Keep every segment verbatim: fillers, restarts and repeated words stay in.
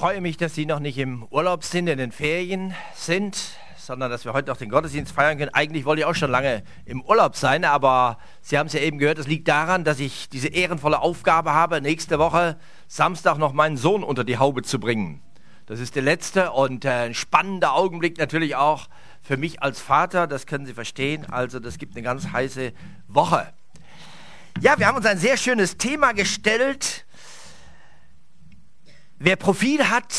freue mich, dass Sie noch nicht im Urlaub sind, in den Ferien sind, sondern dass wir heute noch den Gottesdienst feiern können. Eigentlich wollte ich auch schon lange im Urlaub sein, aber Sie haben es ja eben gehört, es liegt daran, dass ich diese ehrenvolle Aufgabe habe, nächste Woche Samstag noch meinen Sohn unter die Haube zu bringen. Das ist der letzte und äh, ein spannender Augenblick natürlich auch für mich als Vater, das können Sie verstehen. Also das gibt eine ganz heiße Woche. Ja, wir haben uns ein sehr schönes Thema gestellt. Wer Profil hat,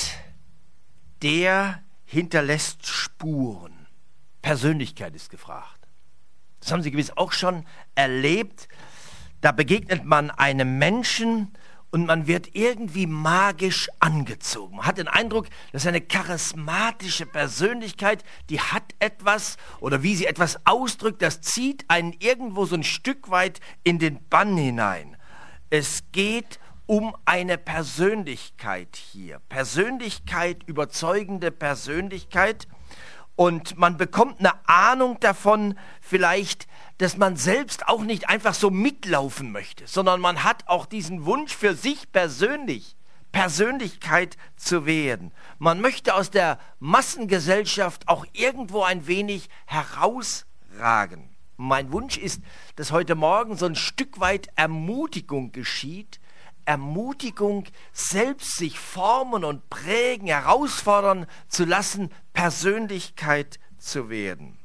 der hinterlässt Spuren. Persönlichkeit ist gefragt. Das haben Sie gewiss auch schon erlebt. Da begegnet man einem Menschen und man wird irgendwie magisch angezogen. Man hat den Eindruck, das ist eine charismatische Persönlichkeit, die hat etwas oder wie sie etwas ausdrückt, das zieht einen irgendwo so ein Stück weit in den Bann hinein. Es geht um eine Persönlichkeit hier. Persönlichkeit, überzeugende Persönlichkeit. Und man bekommt eine Ahnung davon, vielleicht, dass man selbst auch nicht einfach so mitlaufen möchte, sondern man hat auch diesen Wunsch für sich persönlich, Persönlichkeit zu werden. Man möchte aus der Massengesellschaft auch irgendwo ein wenig herausragen. Mein Wunsch ist, dass heute Morgen so ein Stück weit Ermutigung geschieht, Ermutigung, selbst sich formen und prägen, herausfordern zu lassen, Persönlichkeit zu werden.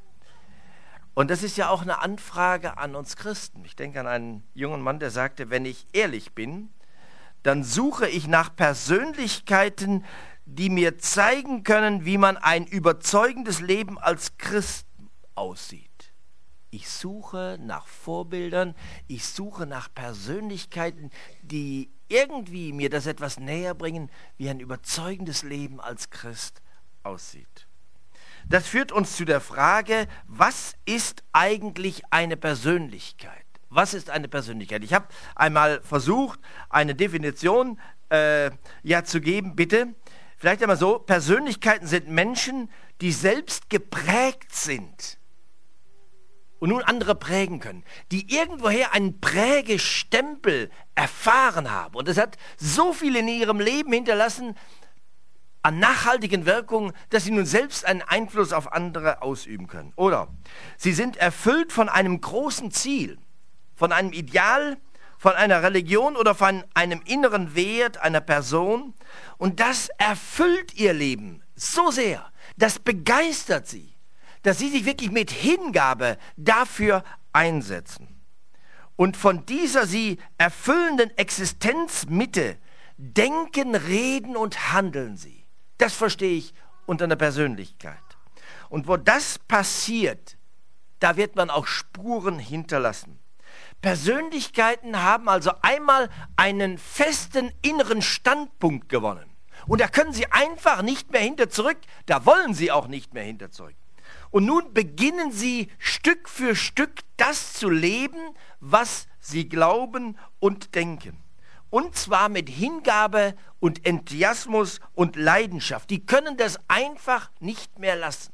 Und das ist ja auch eine Anfrage an uns Christen. Ich denke an einen jungen Mann, der sagte, wenn ich ehrlich bin, dann suche ich nach Persönlichkeiten, die mir zeigen können, wie man ein überzeugendes Leben als Christ aussieht. Ich suche nach Vorbildern, ich suche nach Persönlichkeiten, die irgendwie mir das etwas näher bringen, wie ein überzeugendes Leben als Christ aussieht. Das führt uns zu der Frage, was ist eigentlich eine Persönlichkeit? Was ist eine Persönlichkeit? Ich habe einmal versucht, eine Definition äh, ja, zu geben, bitte. Vielleicht einmal so, Persönlichkeiten sind Menschen, die selbst geprägt sind und nun andere prägen können, die irgendwoher einen Prägestempel erfahren haben. Und das hat so viel in ihrem Leben hinterlassen an nachhaltigen Wirkungen, dass sie nun selbst einen Einfluss auf andere ausüben können. Oder sie sind erfüllt von einem großen Ziel, von einem Ideal, von einer Religion oder von einem inneren Wert einer Person. Und das erfüllt ihr Leben so sehr, das begeistert sie, dass sie sich wirklich mit Hingabe dafür einsetzen. Und von dieser sie erfüllenden Existenzmitte denken, reden und handeln sie. Das verstehe ich unter einer Persönlichkeit. Und wo das passiert, da wird man auch Spuren hinterlassen. Persönlichkeiten haben also einmal einen festen inneren Standpunkt gewonnen. Und da können sie einfach nicht mehr hinter zurück, da wollen sie auch nicht mehr hinter zurück. Und nun beginnen sie Stück für Stück das zu leben, was sie glauben und denken. Und zwar mit Hingabe und Enthusiasmus und Leidenschaft. Die können das einfach nicht mehr lassen.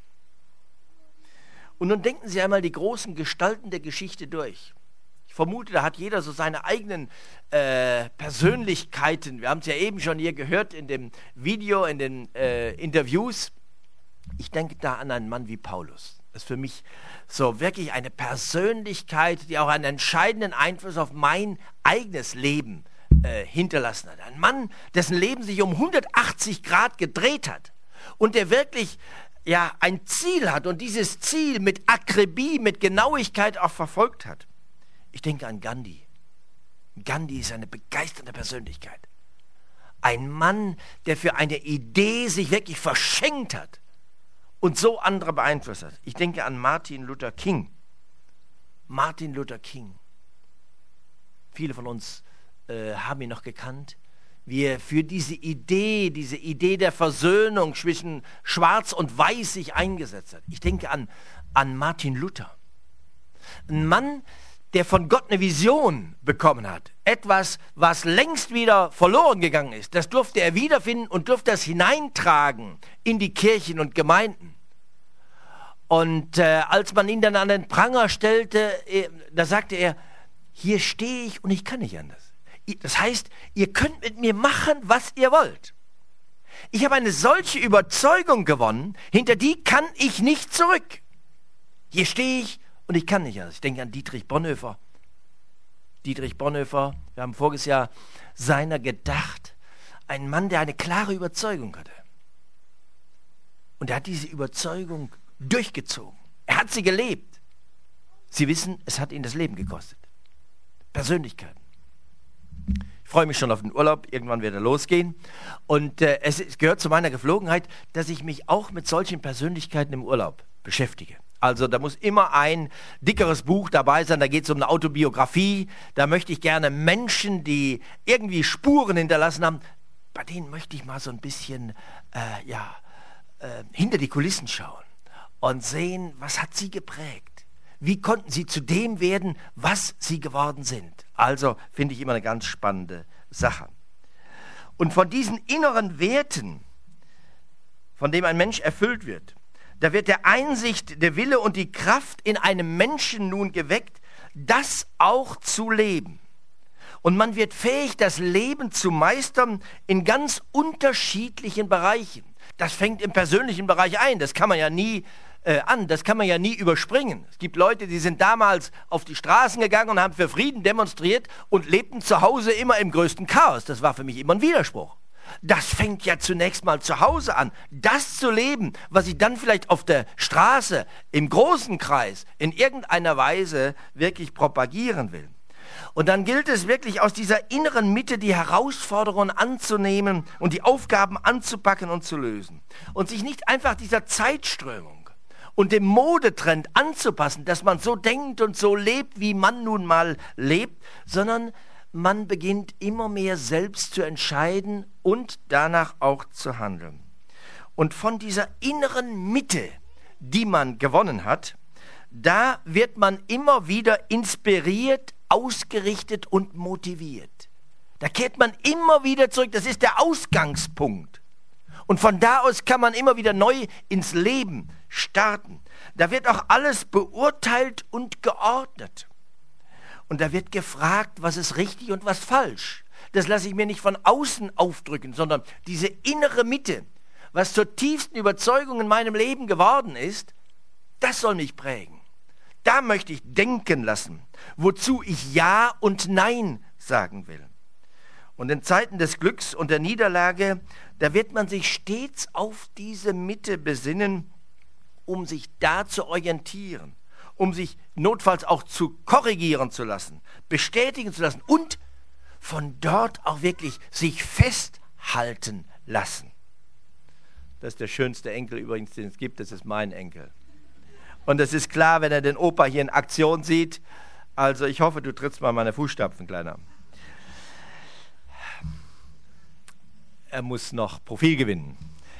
Und nun denken Sie einmal die großen Gestalten der Geschichte durch. Ich vermute, da hat jeder so seine eigenen äh, Persönlichkeiten. Wir haben es ja eben schon hier gehört in dem Video, in den äh, Interviews. Ich denke da an einen Mann wie Paulus. Das ist für mich so wirklich eine Persönlichkeit, die auch einen entscheidenden Einfluss auf mein eigenes Leben äh, hinterlassen hat. Ein Mann, dessen Leben sich um hundertachtzig Grad gedreht hat und der wirklich ja, ein Ziel hat und dieses Ziel mit Akribie, mit Genauigkeit auch verfolgt hat. Ich denke an Gandhi. Gandhi ist eine begeisternde Persönlichkeit. Ein Mann, der für eine Idee sich wirklich verschenkt hat und so andere beeinflusst hat. Ich denke an Martin Luther King. Martin Luther King. Viele von uns äh, haben ihn noch gekannt, wie er für diese Idee, diese Idee der Versöhnung zwischen Schwarz und Weiß sich eingesetzt hat. Ich denke an, an Martin Luther. Ein Mann, der von Gott eine Vision bekommen hat. Etwas, was längst wieder verloren gegangen ist. Das durfte er wiederfinden und durfte das hineintragen in die Kirchen und Gemeinden. Und äh, als man ihn dann an den Pranger stellte, äh, da sagte er, hier stehe ich und ich kann nicht anders. Das heißt, ihr könnt mit mir machen, was ihr wollt. Ich habe eine solche Überzeugung gewonnen, hinter die kann ich nicht zurück. Hier stehe ich und ich kann nicht anders. Ich denke an Dietrich Bonhoeffer. Dietrich Bonhoeffer, wir haben voriges Jahr seiner gedacht, ein Mann, der eine klare Überzeugung hatte. Und er hat diese Überzeugung durchgezogen. Er hat sie gelebt. Sie wissen, es hat ihn das Leben gekostet. Persönlichkeiten. Ich freue mich schon auf den Urlaub, irgendwann wird er losgehen. Und äh, es, es gehört zu meiner Geflogenheit, dass ich mich auch mit solchen Persönlichkeiten im Urlaub beschäftige. Also da muss immer ein dickeres Buch dabei sein, da geht es um eine Autobiografie. Da möchte ich gerne Menschen, die irgendwie Spuren hinterlassen haben, bei denen möchte ich mal so ein bisschen äh, ja, äh, hinter die Kulissen schauen und sehen, was hat sie geprägt. Wie konnten sie zu dem werden, was sie geworden sind? Also finde ich immer eine ganz spannende Sache. Und von diesen inneren Werten, von dem ein Mensch erfüllt wird, da wird der Einsicht, der Wille und die Kraft in einem Menschen nun geweckt, das auch zu leben. Und man wird fähig, das Leben zu meistern in ganz unterschiedlichen Bereichen. Das fängt im persönlichen Bereich ein, das kann man ja nie Äh, an. Das kann man ja nie überspringen. Es gibt Leute, die sind damals auf die Straßen gegangen und haben für Frieden demonstriert und lebten zu Hause immer im größten Chaos. Das war für mich immer ein Widerspruch. Das fängt ja zunächst mal zu Hause an. Das zu leben, was ich dann vielleicht auf der Straße, im großen Kreis, in irgendeiner Weise wirklich propagieren will. Und dann gilt es wirklich aus dieser inneren Mitte die Herausforderungen anzunehmen und die Aufgaben anzupacken und zu lösen. Und sich nicht einfach dieser Zeitströmung und dem Modetrend anzupassen, dass man so denkt und so lebt, wie man nun mal lebt, sondern man beginnt immer mehr selbst zu entscheiden und danach auch zu handeln. Und von dieser inneren Mitte, die man gewonnen hat, da wird man immer wieder inspiriert, ausgerichtet und motiviert. Da kehrt man immer wieder zurück, das ist der Ausgangspunkt. Und von da aus kann man immer wieder neu ins Leben starten. Da wird auch alles beurteilt und geordnet. Und da wird gefragt, was ist richtig und was falsch. Das lasse ich mir nicht von außen aufdrücken, sondern diese innere Mitte, was zur tiefsten Überzeugung in meinem Leben geworden ist, das soll mich prägen. Da möchte ich denken lassen, wozu ich Ja und Nein sagen will. Und in Zeiten des Glücks und der Niederlage, da wird man sich stets auf diese Mitte besinnen, um sich da zu orientieren, um sich notfalls auch zu korrigieren zu lassen, bestätigen zu lassen und von dort auch wirklich sich festhalten lassen. Das ist der schönste Enkel übrigens, den es gibt, das ist mein Enkel. Und es ist klar, wenn er den Opa hier in Aktion sieht, also ich hoffe, du trittst mal meine Fußstapfen, Kleiner. Er muss noch Profil gewinnen.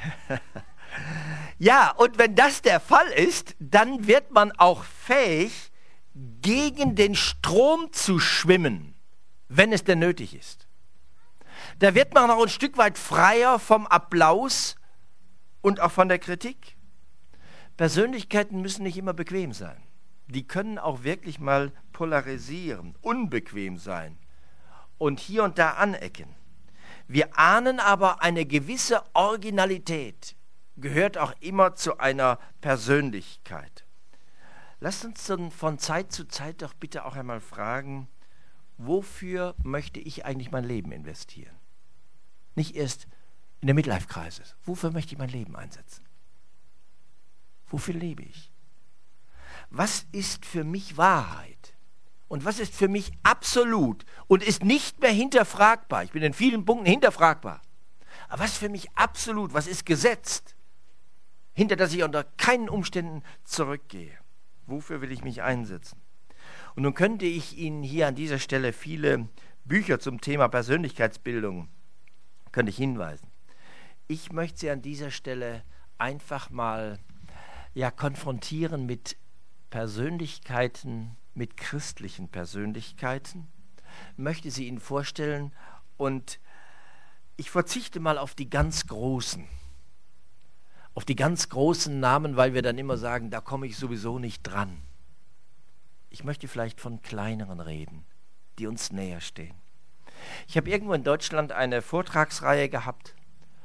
Ja, und wenn das der Fall ist, dann wird man auch fähig, gegen den Strom zu schwimmen, wenn es denn nötig ist. Da wird man auch ein Stück weit freier vom Applaus und auch von der Kritik. Persönlichkeiten müssen nicht immer bequem sein. Die können auch wirklich mal polarisieren, unbequem sein und hier und da anecken. Wir ahnen aber, eine gewisse Originalität gehört auch immer zu einer Persönlichkeit. Lasst uns dann von Zeit zu Zeit doch bitte auch einmal fragen, wofür möchte ich eigentlich mein Leben investieren? Nicht erst in der Midlife-Crisis. Wofür möchte ich mein Leben einsetzen? Wofür lebe ich? Was ist für mich Wahrheit? Und was ist für mich absolut und ist nicht mehr hinterfragbar? Ich bin in vielen Punkten hinterfragbar. Aber was ist für mich absolut? Was ist gesetzt? Hinter das ich unter keinen Umständen zurückgehe. Wofür will ich mich einsetzen? Und nun könnte ich Ihnen hier an dieser Stelle viele Bücher zum Thema Persönlichkeitsbildung könnte ich hinweisen. Ich möchte Sie an dieser Stelle einfach mal ja, konfrontieren mit Persönlichkeiten, mit christlichen Persönlichkeiten, möchte sie Ihnen vorstellen und ich verzichte mal auf die ganz großen, auf die ganz großen Namen, weil wir dann immer sagen, da komme ich sowieso nicht dran. Ich möchte vielleicht von kleineren reden, die uns näher stehen. Ich habe irgendwo in Deutschland eine Vortragsreihe gehabt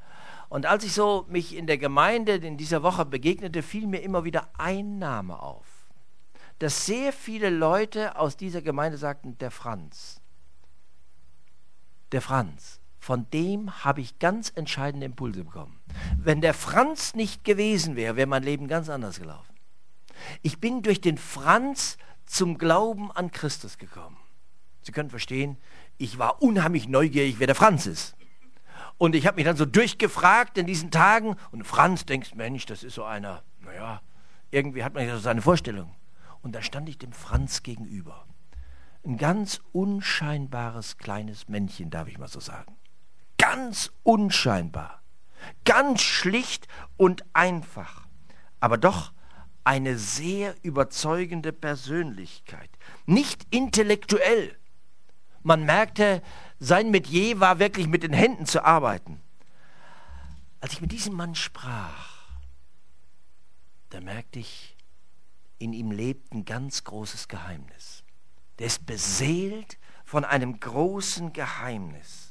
Und als ich so mich in der Gemeinde in dieser Woche begegnete, fiel mir immer wieder ein Name auf. Dass sehr viele Leute aus dieser Gemeinde sagten, der Franz. Der Franz. Von dem habe ich ganz entscheidende Impulse bekommen. Wenn der Franz nicht gewesen wäre, wäre mein Leben ganz anders gelaufen. Ich bin durch den Franz zum Glauben an Christus gekommen. Sie können verstehen, ich war unheimlich neugierig, wer der Franz ist. Und ich habe mich dann so durchgefragt in diesen Tagen. Und Franz, denkst, Mensch, das ist so einer, naja, irgendwie hat man ja so seine Vorstellung. Und da stand ich dem Franz gegenüber. Ein ganz unscheinbares kleines Männchen, darf ich mal so sagen. Ganz unscheinbar. Ganz schlicht und einfach. Aber doch eine sehr überzeugende Persönlichkeit. Nicht intellektuell. Man merkte, sein Metier war wirklich mit den Händen zu arbeiten. Als ich mit diesem Mann sprach, da merkte ich, in ihm lebt ein ganz großes Geheimnis. Der ist beseelt von einem großen Geheimnis.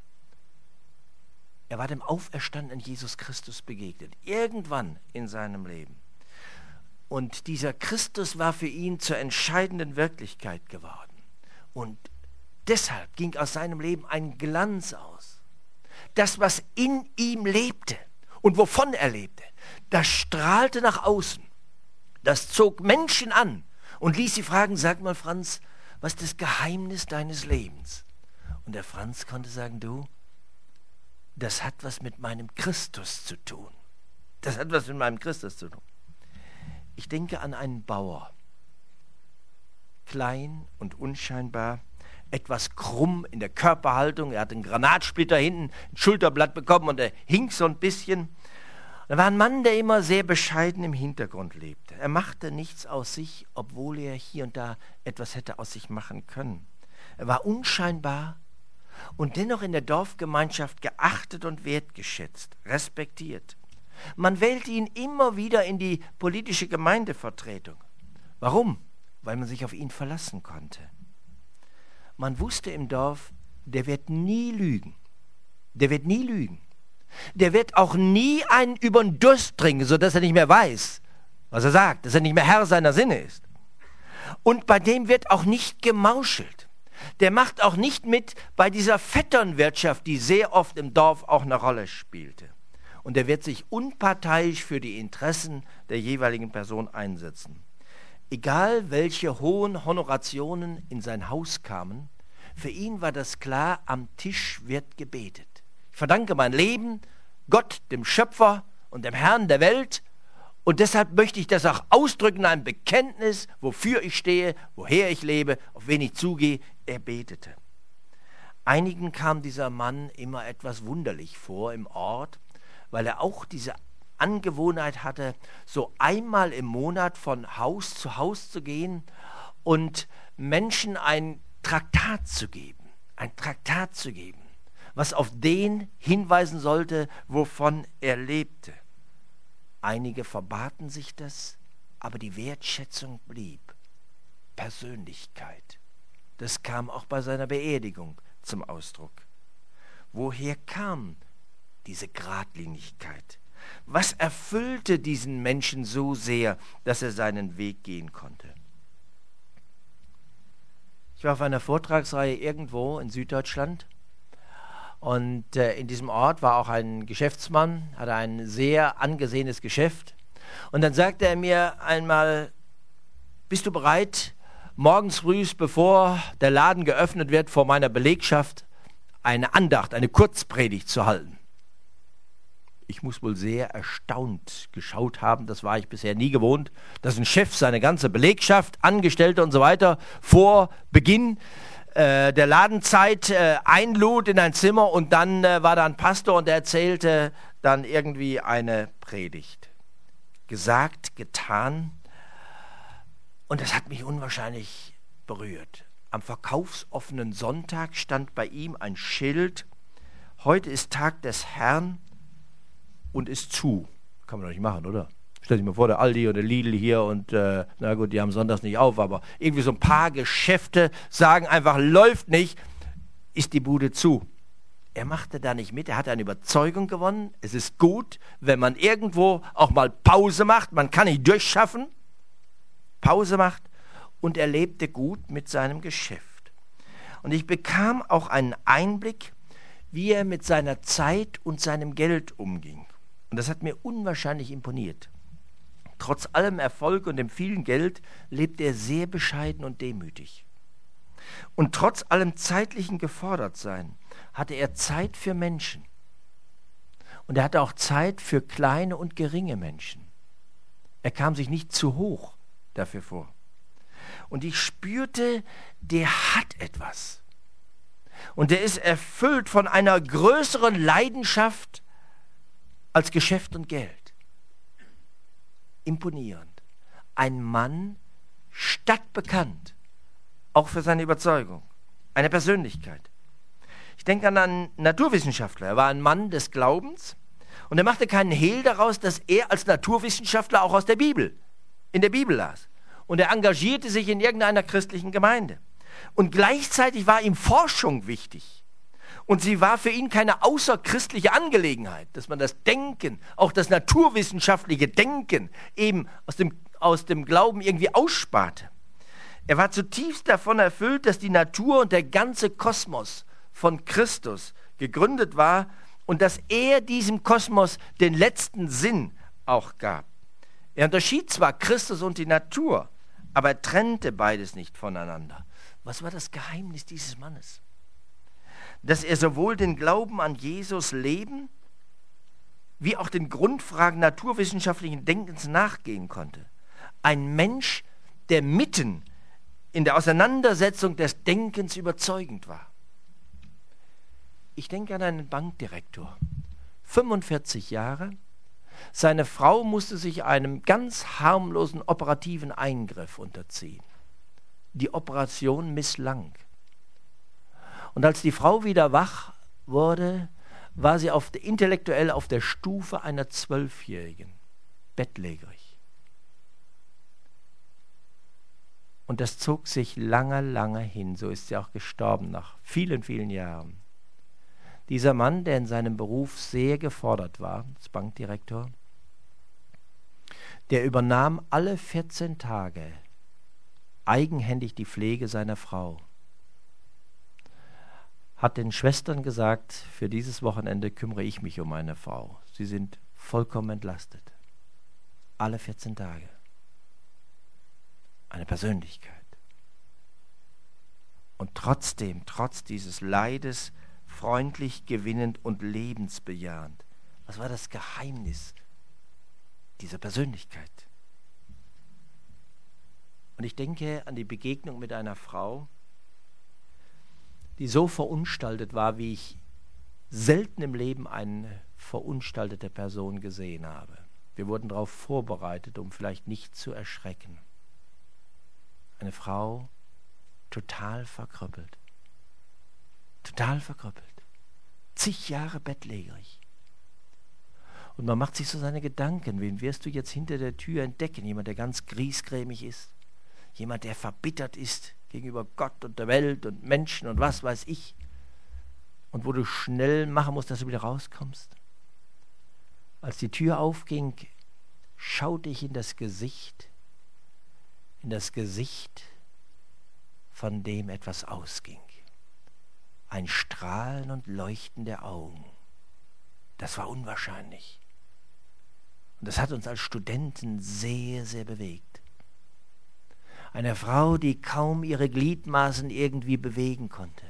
Er war dem auferstandenen Jesus Christus begegnet, irgendwann in seinem Leben. Und dieser Christus war für ihn zur entscheidenden Wirklichkeit geworden. Und deshalb ging aus seinem Leben ein Glanz aus. Das, was in ihm lebte und wovon er lebte, das strahlte nach außen. Das zog Menschen an und ließ sie fragen, sag mal Franz, was ist das Geheimnis deines Lebens? Und der Franz konnte sagen, du, das hat was mit meinem Christus zu tun. Das hat was mit meinem Christus zu tun. Ich denke an einen Bauer, klein und unscheinbar, etwas krumm in der Körperhaltung. Er hatte einen Granatsplitter hinten, ein Schulterblatt bekommen und er hing so ein bisschen. Er war ein Mann, der immer sehr bescheiden im Hintergrund lebte. Er machte nichts aus sich, obwohl er hier und da etwas hätte aus sich machen können. Er war unscheinbar und dennoch in der Dorfgemeinschaft geachtet und wertgeschätzt, respektiert. Man wählte ihn immer wieder in die politische Gemeindevertretung. Warum? Weil man sich auf ihn verlassen konnte. Man wusste im Dorf, der wird nie lügen. Der wird nie lügen. Der wird auch nie einen über den Durst trinken, sodass er nicht mehr weiß, was er sagt, dass er nicht mehr Herr seiner Sinne ist. Und bei dem wird auch nicht gemauschelt. Der macht auch nicht mit bei dieser Vetternwirtschaft, die sehr oft im Dorf auch eine Rolle spielte. Und er wird sich unparteiisch für die Interessen der jeweiligen Person einsetzen. Egal welche hohen Honorationen in sein Haus kamen, für ihn war das klar, am Tisch wird gebetet. Ich verdanke mein Leben Gott, dem Schöpfer und dem Herrn der Welt, und deshalb möchte ich das auch ausdrücken, ein Bekenntnis, wofür ich stehe, woher ich lebe, auf wen ich zugehe. Er betete. Einigen kam dieser Mann immer etwas wunderlich vor im Ort, weil er auch diese Angewohnheit hatte, so einmal im Monat von Haus zu Haus zu gehen und Menschen ein Traktat zu geben, ein Traktat zu geben, was auf den hinweisen sollte, wovon er lebte. Einige verbaten sich das, aber die Wertschätzung blieb. Persönlichkeit. Das kam auch bei seiner Beerdigung zum Ausdruck. Woher kam diese Geradlinigkeit? Was erfüllte diesen Menschen so sehr, dass er seinen Weg gehen konnte? Ich war auf einer Vortragsreihe irgendwo in Süddeutschland und äh, in diesem Ort war auch ein Geschäftsmann, hatte ein sehr angesehenes Geschäft. Und dann sagte er mir einmal, bist du bereit, morgens früh, bevor der Laden geöffnet wird, vor meiner Belegschaft eine Andacht, eine Kurzpredigt zu halten? Ich muss wohl sehr erstaunt geschaut haben, das war ich bisher nie gewohnt, dass ein Chef seine ganze Belegschaft, Angestellte und so weiter vor Beginn äh, der Ladenzeit äh, einlud in ein Zimmer und dann äh, war da ein Pastor und der erzählte dann irgendwie eine Predigt. Gesagt, getan, und das hat mich unwahrscheinlich berührt. Am verkaufsoffenen Sonntag stand bei ihm ein Schild, heute ist Tag des Herrn und ist zu. Kann man doch nicht machen, oder? Stell dir mal vor, der Aldi und der Lidl hier und, äh, na gut, die haben sonntags nicht auf, aber irgendwie so ein paar Geschäfte sagen einfach, läuft nicht, ist die Bude zu. Er machte da nicht mit, er hatte eine Überzeugung gewonnen. Es ist gut, wenn man irgendwo auch mal Pause macht. Man kann nicht durchschaffen. Pause macht. Und er lebte gut mit seinem Geschäft. Und ich bekam auch einen Einblick, wie er mit seiner Zeit und seinem Geld umging. Und das hat mir unwahrscheinlich imponiert. Trotz allem Erfolg und dem vielen Geld lebte er sehr bescheiden und demütig. Und trotz allem zeitlichen Gefordertsein hatte er Zeit für Menschen. Und er hatte auch Zeit für kleine und geringe Menschen. Er kam sich nicht zu hoch dafür vor. Und ich spürte, der hat etwas. Und der ist erfüllt von einer größeren Leidenschaft als Geschäft und Geld. Imponierend. Ein Mann, stadtbekannt, auch für seine Überzeugung. Eine Persönlichkeit. Ich denke an einen Naturwissenschaftler. Er war ein Mann des Glaubens und er machte keinen Hehl daraus, dass er als Naturwissenschaftler auch aus der Bibel, in der Bibel las. Und er engagierte sich in irgendeiner christlichen Gemeinde. Und gleichzeitig war ihm Forschung wichtig. Und sie war für ihn keine außerchristliche Angelegenheit, dass man das Denken, auch das naturwissenschaftliche Denken eben aus dem, aus dem Glauben irgendwie aussparte. Er war zutiefst davon erfüllt, dass die Natur und der ganze Kosmos von Christus gegründet war und dass er diesem Kosmos den letzten Sinn auch gab. Er unterschied zwar Christus und die Natur, aber er trennte beides nicht voneinander. Was war das Geheimnis dieses Mannes? Dass er sowohl den Glauben an Jesus leben, wie auch den Grundfragen naturwissenschaftlichen Denkens nachgehen konnte. Ein Mensch, der mitten in der Auseinandersetzung des Denkens überzeugend war. Ich denke an einen Bankdirektor, fünfundvierzig Jahre. Seine Frau musste sich einem ganz harmlosen operativen Eingriff unterziehen. Die Operation misslang. Und als die Frau wieder wach wurde, war sie auf der, intellektuell auf der Stufe einer Zwölfjährigen, bettlägerig. Und das zog sich lange, lange hin. So ist sie auch gestorben nach vielen, vielen Jahren. Dieser Mann, der in seinem Beruf sehr gefordert war, als Bankdirektor, der übernahm alle vierzehn Tage eigenhändig die Pflege seiner Frau, hat den Schwestern gesagt, für dieses Wochenende kümmere ich mich um meine Frau. Sie sind vollkommen entlastet. Alle vierzehn Tage. Eine Persönlichkeit. Und trotzdem, trotz dieses Leides, freundlich, gewinnend und lebensbejahend. Was war das Geheimnis dieser Persönlichkeit? Und ich denke an die Begegnung mit einer Frau, die so verunstaltet war, wie ich selten im Leben eine verunstaltete Person gesehen habe. Wir wurden darauf vorbereitet, um vielleicht nicht zu erschrecken. Eine Frau, total verkrüppelt. Total verkrüppelt. Zig Jahre bettlägerig. Und man macht sich so seine Gedanken, wen wirst du jetzt hinter der Tür entdecken? Jemand, der ganz griesgrämig ist? Jemand, der verbittert ist gegenüber Gott und der Welt und Menschen und was weiß ich. Und wo du schnell machen musst, dass du wieder rauskommst. Als die Tür aufging, schaute ich in das Gesicht, in das Gesicht, von dem etwas ausging. Ein Strahlen und Leuchten der Augen. Das war unwahrscheinlich. Und das hat uns als Studenten sehr, sehr bewegt. Eine Frau, die kaum ihre Gliedmaßen irgendwie bewegen konnte.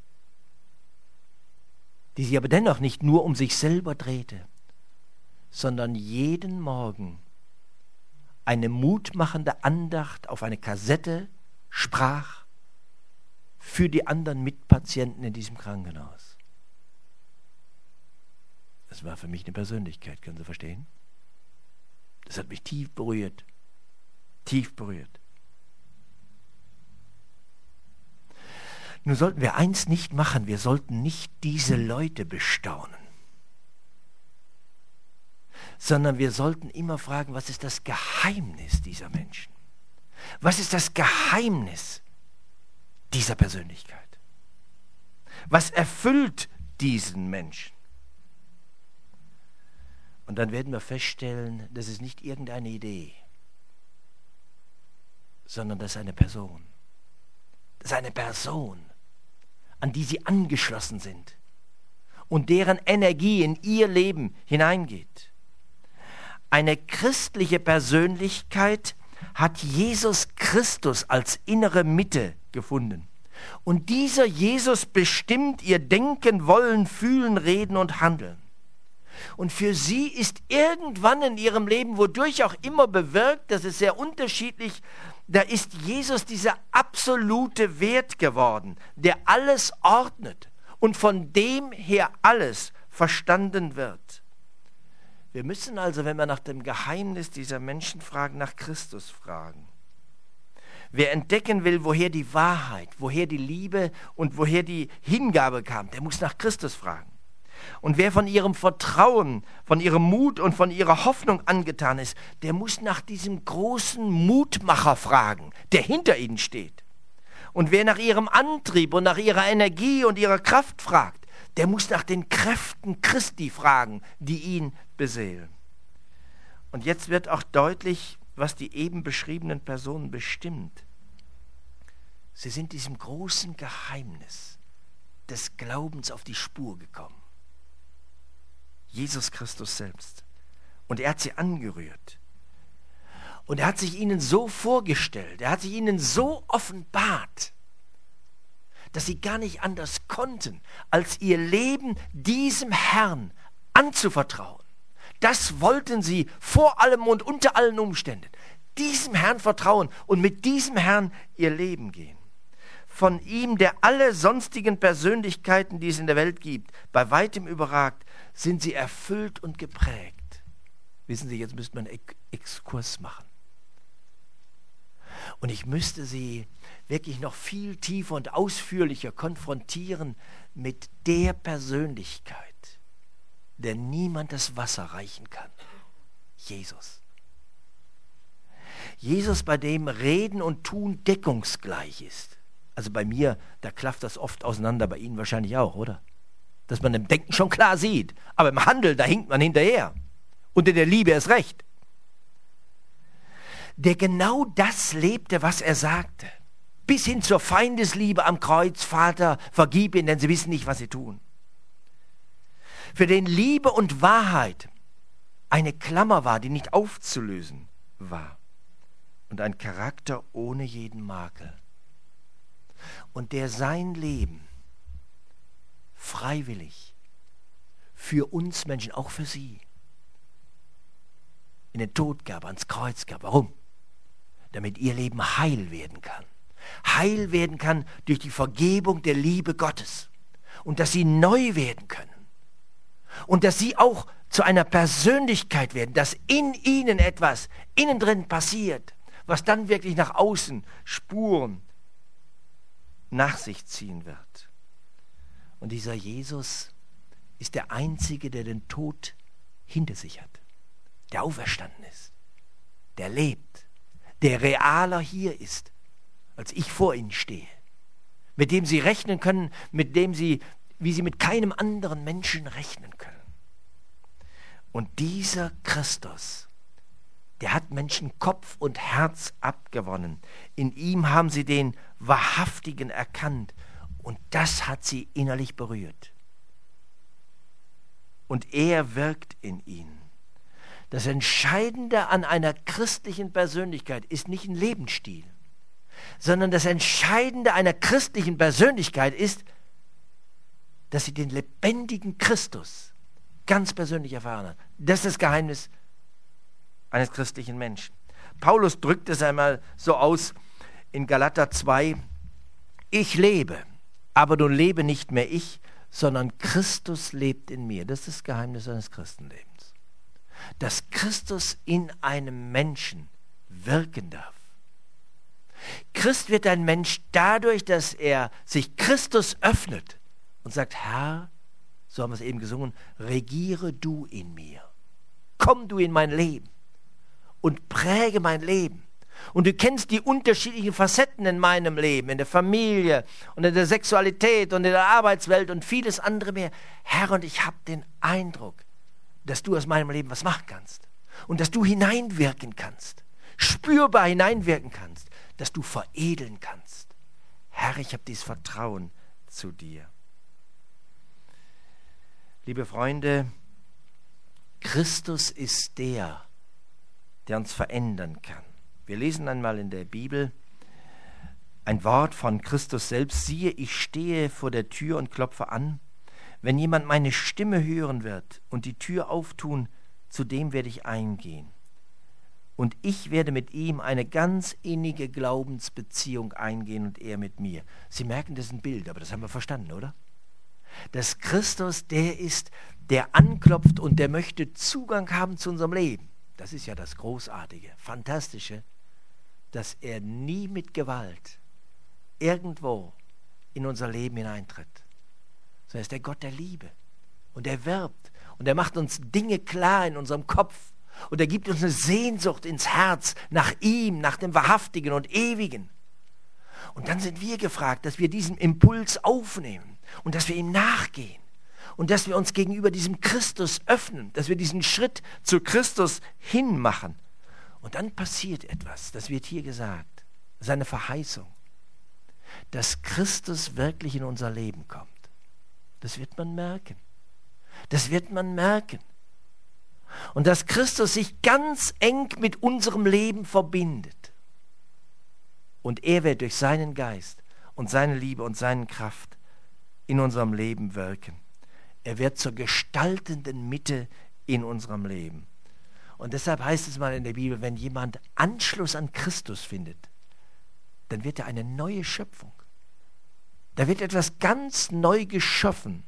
Die sich aber dennoch nicht nur um sich selber drehte, sondern jeden Morgen eine mutmachende Andacht auf eine Kassette sprach für die anderen Mitpatienten in diesem Krankenhaus. Das war für mich eine Persönlichkeit, können Sie verstehen? Das hat mich tief berührt. Tief berührt. Nun sollten wir eins nicht machen, wir sollten nicht diese Leute bestaunen, sondern wir sollten immer fragen, was ist das Geheimnis dieser Menschen? Was ist das Geheimnis dieser Persönlichkeit? Was erfüllt diesen Menschen. Und dann werden wir feststellen, das ist nicht irgendeine Idee, sondern das ist eine Person. Das ist eine Person, an die sie angeschlossen sind und deren Energie in ihr Leben hineingeht. Eine christliche Persönlichkeit hat Jesus Christus als innere Mitte gefunden. Und dieser Jesus bestimmt ihr Denken, Wollen, Fühlen, Reden und Handeln. Und für sie ist irgendwann in ihrem Leben, wodurch auch immer bewirkt, das ist sehr unterschiedlich, da ist Jesus dieser absolute Wert geworden, der alles ordnet und von dem her alles verstanden wird. Wir müssen also, wenn wir nach dem Geheimnis dieser Menschen fragen, nach Christus fragen. Wer entdecken will, woher die Wahrheit, woher die Liebe und woher die Hingabe kam, der muss nach Christus fragen. Und wer von ihrem Vertrauen, von ihrem Mut und von ihrer Hoffnung angetan ist, der muss nach diesem großen Mutmacher fragen, der hinter ihnen steht. Und wer nach ihrem Antrieb und nach ihrer Energie und ihrer Kraft fragt, der muss nach den Kräften Christi fragen, die ihn beseelen. Und jetzt wird auch deutlich, was die eben beschriebenen Personen bestimmt. Sie sind diesem großen Geheimnis des Glaubens auf die Spur gekommen. Jesus Christus selbst. Und er hat sie angerührt. Und er hat sich ihnen so vorgestellt, er hat sich ihnen so offenbart, dass sie gar nicht anders konnten, als ihr Leben diesem Herrn anzuvertrauen. Das wollten sie vor allem und unter allen Umständen. Diesem Herrn vertrauen und mit diesem Herrn ihr Leben gehen. Von ihm, der alle sonstigen Persönlichkeiten, die es in der Welt gibt, bei weitem überragt, sind sie erfüllt und geprägt. Wissen Sie, jetzt müsste man einen Exkurs machen. Und ich müsste Sie wirklich noch viel tiefer und ausführlicher konfrontieren mit der Persönlichkeit, der niemand das Wasser reichen kann. Jesus. Jesus, bei dem Reden und Tun deckungsgleich ist. Also bei mir, da klafft das oft auseinander, bei Ihnen wahrscheinlich auch, oder? Dass man im Denken schon klar sieht, aber im Handeln, da hinkt man hinterher. Und in der Liebe erst recht. Der genau das lebte, was er sagte. Bis hin zur Feindesliebe am Kreuz: Vater, vergib ihnen, denn sie wissen nicht, was sie tun. Für den Liebe und Wahrheit eine Klammer war, die nicht aufzulösen war. Und ein Charakter ohne jeden Makel. Und der sein Leben freiwillig für uns Menschen, auch für sie, in den Tod gab, ans Kreuz gab. Warum? Damit ihr Leben heil werden kann. Heil werden kann durch die Vergebung der Liebe Gottes. Und dass sie neu werden können. Und dass sie auch zu einer Persönlichkeit werden, dass in ihnen etwas innen drin passiert, was dann wirklich nach außen Spuren nach sich ziehen wird. Und dieser Jesus ist der Einzige, der den Tod hinter sich hat, der auferstanden ist, der lebt, der realer hier ist, als ich vor Ihnen stehe, mit dem Sie rechnen können, mit dem Sie, wie Sie mit keinem anderen Menschen rechnen können. Und dieser Christus, der hat Menschen Kopf und Herz abgewonnen. In ihm haben sie den Wahrhaftigen erkannt. Und das hat sie innerlich berührt. Und er wirkt in ihnen. Das Entscheidende an einer christlichen Persönlichkeit ist nicht ein Lebensstil, sondern das Entscheidende einer christlichen Persönlichkeit ist, dass sie den lebendigen Christus ganz persönlich erfahren hat. Das ist das Geheimnis eines christlichen Menschen. Paulus drückt es einmal so aus in Galater zwei: Ich lebe, aber nun lebe nicht mehr ich, sondern Christus lebt in mir. Das ist das Geheimnis eines Christenlebens. Dass Christus in einem Menschen wirken darf. Christ wird ein Mensch dadurch, dass er sich Christus öffnet und sagt: Herr, so haben wir es eben gesungen, regiere du in mir. Komm du in mein Leben und präge mein Leben. Und du kennst die unterschiedlichen Facetten in meinem Leben, in der Familie und in der Sexualität und in der Arbeitswelt und vieles andere mehr. Herr, und ich habe den Eindruck, dass du aus meinem Leben was machen kannst und dass du hineinwirken kannst, spürbar hineinwirken kannst, dass du veredeln kannst. Herr, ich habe dieses Vertrauen zu dir. Liebe Freunde, Christus ist der, der uns verändern kann. Wir lesen einmal in der Bibel ein Wort von Christus selbst. Siehe, ich stehe vor der Tür und klopfe an. Wenn jemand meine Stimme hören wird und die Tür auftun, zu dem werde ich eingehen. Und ich werde mit ihm eine ganz innige Glaubensbeziehung eingehen und er mit mir. Sie merken, das ist ein Bild, aber das haben wir verstanden, oder? Dass Christus der ist, der anklopft und der möchte Zugang haben zu unserem Leben. Das ist ja das Großartige, Fantastische, dass er nie mit Gewalt irgendwo in unser Leben hineintritt. Sondern er ist der Gott der Liebe. Und er wirbt. Und er macht uns Dinge klar in unserem Kopf. Und er gibt uns eine Sehnsucht ins Herz nach ihm, nach dem Wahrhaftigen und Ewigen. Und dann sind wir gefragt, dass wir diesen Impuls aufnehmen und dass wir ihm nachgehen. Und dass wir uns gegenüber diesem Christus öffnen, dass wir diesen Schritt zu Christus hinmachen. Und dann passiert etwas, das wird hier gesagt, seine Verheißung, dass Christus wirklich in unser Leben kommt. Das wird man merken. Das wird man merken. Und dass Christus sich ganz eng mit unserem Leben verbindet. Und er wird durch seinen Geist und seine Liebe und seine Kraft in unserem Leben wirken. Er wird zur gestaltenden Mitte in unserem Leben. Und deshalb heißt es mal in der Bibel, wenn jemand Anschluss an Christus findet, dann wird er eine neue Schöpfung. Da wird etwas ganz neu geschaffen.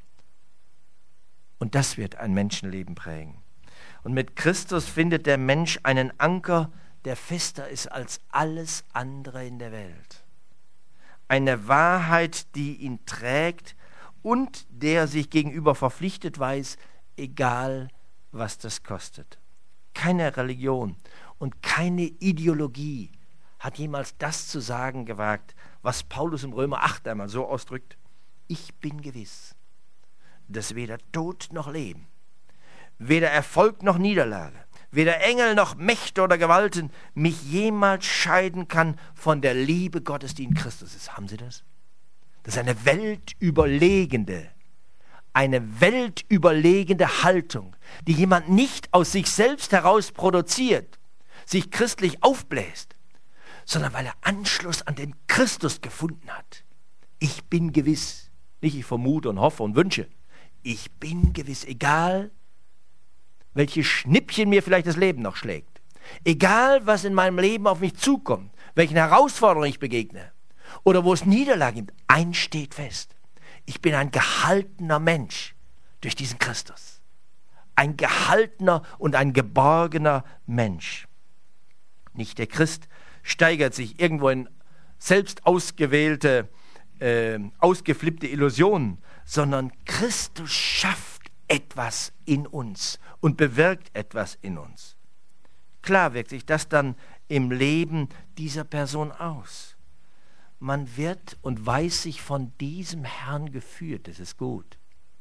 Und das wird ein Menschenleben prägen. Und mit Christus findet der Mensch einen Anker, der fester ist als alles andere in der Welt. Eine Wahrheit, die ihn trägt und der sich gegenüber verpflichtet weiß, egal was das kostet. Keine Religion und keine Ideologie hat jemals das zu sagen gewagt, was Paulus im Römer acht einmal so ausdrückt. Ich bin gewiss, dass weder Tod noch Leben, weder Erfolg noch Niederlage, weder Engel noch Mächte oder Gewalten mich jemals scheiden kann von der Liebe Gottes, die in Christus ist. Haben Sie das? Das ist eine weltüberlegende, eine weltüberlegende Haltung, die jemand nicht aus sich selbst heraus produziert, sich christlich aufbläst, sondern weil er Anschluss an den Christus gefunden hat. Ich bin gewiss, nicht ich vermute und hoffe und wünsche, ich bin gewiss, egal welche Schnippchen mir vielleicht das Leben noch schlägt, egal was in meinem Leben auf mich zukommt, welchen Herausforderungen ich begegne oder wo es Niederlagen gibt, eins steht fest: Ich bin ein gehaltener Mensch durch diesen Christus. Ein gehaltener und ein geborgener Mensch. Nicht der Christ steigert sich irgendwo in selbst ausgewählte, äh, ausgeflippte Illusionen, sondern Christus schafft etwas in uns und bewirkt etwas in uns. Klar wirkt sich das dann im Leben dieser Person aus. Man wird und weiß sich von diesem Herrn geführt, das ist gut.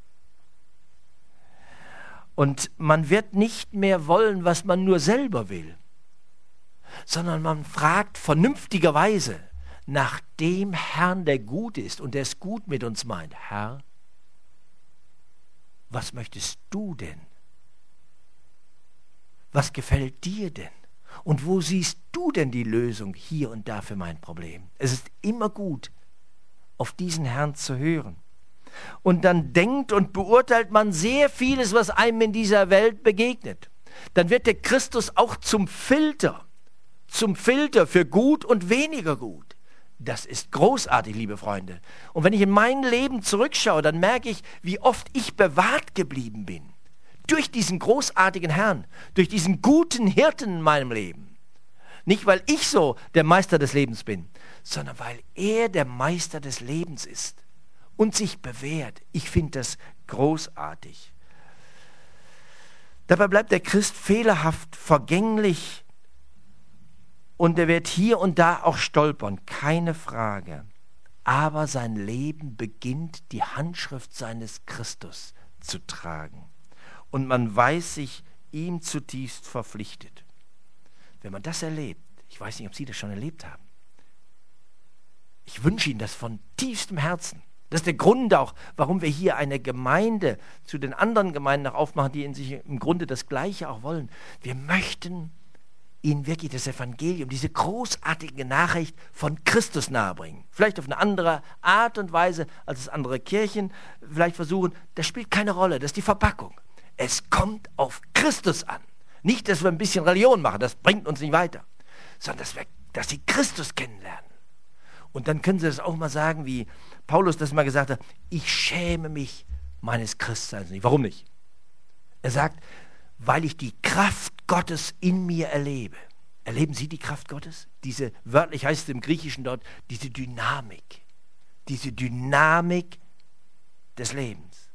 Und man wird nicht mehr wollen, was man nur selber will, sondern man fragt vernünftigerweise nach dem Herrn, der gut ist und der es gut mit uns meint. Herr, was möchtest du denn? Was gefällt dir denn? Und wo siehst du denn die Lösung hier und da für mein Problem? Es ist immer gut, auf diesen Herrn zu hören. Und dann denkt und beurteilt man sehr vieles, was einem in dieser Welt begegnet. Dann wird der Christus auch zum Filter, zum Filter für gut und weniger gut. Das ist großartig, liebe Freunde. Und wenn ich in mein Leben zurückschaue, dann merke ich, wie oft ich bewahrt geblieben bin. Durch diesen großartigen Herrn, durch diesen guten Hirten in meinem Leben. Nicht, weil ich so der Meister des Lebens bin, sondern weil er der Meister des Lebens ist und sich bewährt. Ich finde das großartig. Dabei bleibt der Christ fehlerhaft, vergänglich Und er wird hier und da auch stolpern, keine Frage. Aber sein Leben beginnt, die Handschrift seines Christus zu tragen. Und man weiß sich ihm zutiefst verpflichtet. Wenn man das erlebt, ich weiß nicht, ob Sie das schon erlebt haben, ich wünsche Ihnen das von tiefstem Herzen. Das ist der Grund auch, warum wir hier eine Gemeinde zu den anderen Gemeinden noch aufmachen, die in sich im Grunde das Gleiche auch wollen. Wir möchten Ihnen wirklich das Evangelium, diese großartige Nachricht von Christus nahebringen. Vielleicht auf eine andere Art und Weise, als es andere Kirchen vielleicht versuchen. Das spielt keine Rolle, das ist die Verpackung. Es kommt auf Christus an. Nicht, dass wir ein bisschen Religion machen, das bringt uns nicht weiter, sondern dass, wir, dass Sie Christus kennenlernen. Und dann können Sie das auch mal sagen, wie Paulus das mal gesagt hat, ich schäme mich meines Christseins nicht. Warum nicht? Er sagt, weil ich die Kraft Gottes in mir erlebe. Erleben Sie die Kraft Gottes? Diese, wörtlich heißt es im Griechischen dort, diese Dynamik. Diese Dynamik des Lebens.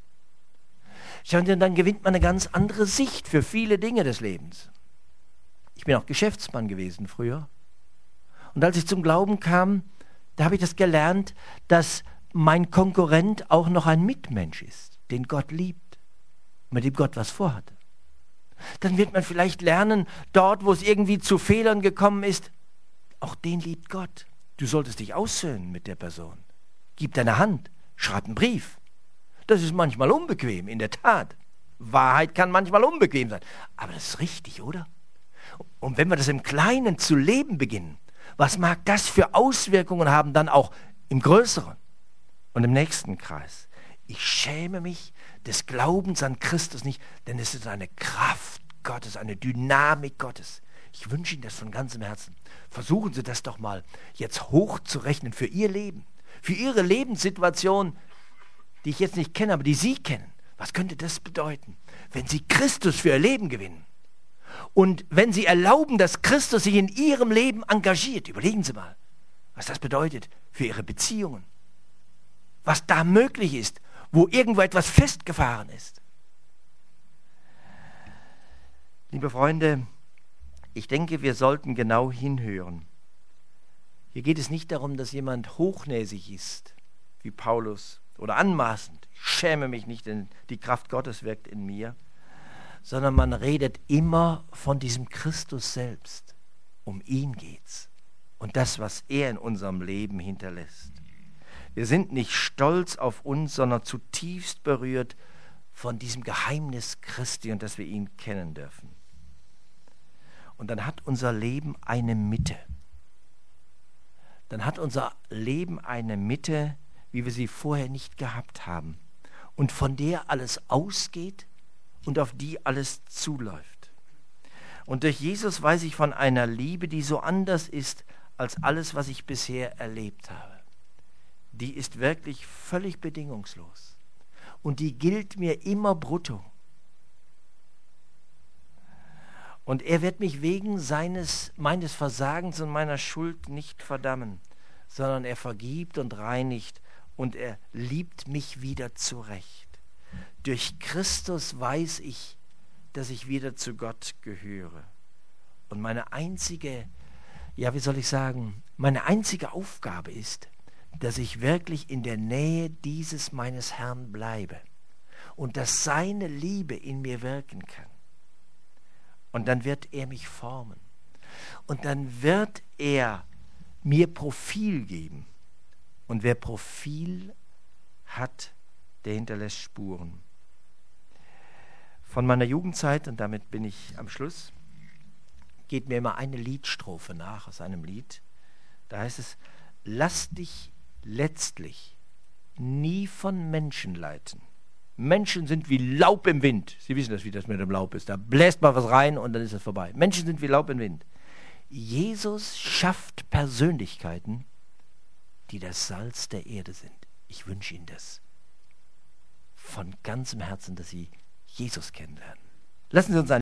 Schauen Sie, dann gewinnt man eine ganz andere Sicht für viele Dinge des Lebens. Ich bin auch Geschäftsmann gewesen früher. Und als ich zum Glauben kam, da habe ich das gelernt, dass mein Konkurrent auch noch ein Mitmensch ist, den Gott liebt, mit dem Gott was vorhat. Dann wird man vielleicht lernen, dort, wo es irgendwie zu Fehlern gekommen ist, auch den liebt Gott. Du solltest dich aussöhnen mit der Person. Gib deine Hand, schreib einen Brief. Das ist manchmal unbequem, in der Tat. Wahrheit kann manchmal unbequem sein. Aber das ist richtig, oder? Und wenn wir das im Kleinen zu leben beginnen, was mag das für Auswirkungen haben, dann auch im Größeren und im nächsten Kreis? Ich schäme mich des Glaubens an Christus nicht, denn es ist eine Kraft Gottes, eine Dynamik Gottes. Ich wünsche Ihnen das von ganzem Herzen. Versuchen Sie das doch mal jetzt hochzurechnen für Ihr Leben, für Ihre Lebenssituation, die ich jetzt nicht kenne, aber die Sie kennen. Was könnte das bedeuten, wenn Sie Christus für Ihr Leben gewinnen? Und wenn Sie erlauben, dass Christus sich in Ihrem Leben engagiert, überlegen Sie mal, was das bedeutet für Ihre Beziehungen. Was da möglich ist, wo irgendwo etwas festgefahren ist. Liebe Freunde, ich denke, wir sollten genau hinhören. Hier geht es nicht darum, dass jemand hochnäsig ist, wie Paulus, oder anmaßend. Ich schäme mich nicht, denn die Kraft Gottes wirkt in mir. Sondern man redet immer von diesem Christus selbst. Um ihn geht's. Und das, was er in unserem Leben hinterlässt. Wir sind nicht stolz auf uns, sondern zutiefst berührt von diesem Geheimnis Christi und dass wir ihn kennen dürfen. Und dann hat unser Leben eine Mitte. Dann hat unser Leben eine Mitte, wie wir sie vorher nicht gehabt haben. Und von der alles ausgeht und auf die alles zuläuft. Und durch Jesus weiß ich von einer Liebe, die so anders ist als alles, was ich bisher erlebt habe. Die ist wirklich völlig bedingungslos. Und die gilt mir immer brutto. Und er wird mich wegen seines, meines Versagens und meiner Schuld nicht verdammen, sondern er vergibt und reinigt und er liebt mich wieder zurecht. Durch Christus weiß ich, dass ich wieder zu Gott gehöre. Und meine einzige, ja, wie soll ich sagen, meine einzige Aufgabe ist, dass ich wirklich in der Nähe dieses meines Herrn bleibe und dass seine Liebe in mir wirken kann. Und dann wird er mich formen. Und dann wird er mir Profil geben. Und wer Profil hat, der hinterlässt Spuren. Von meiner Jugendzeit, und damit bin ich am Schluss, geht mir immer eine Liedstrophe nach aus einem Lied. Da heißt es, lass dich letztlich nie von Menschen leiten. Menschen sind wie Laub im Wind. Sie wissen das, wie das mit dem Laub ist. Da bläst mal was rein und dann ist es vorbei. Menschen sind wie Laub im Wind. Jesus schafft Persönlichkeiten, die das Salz der Erde sind. Ich wünsche Ihnen das von ganzem Herzen, dass Sie Jesus kennenlernen. Lassen Sie uns ein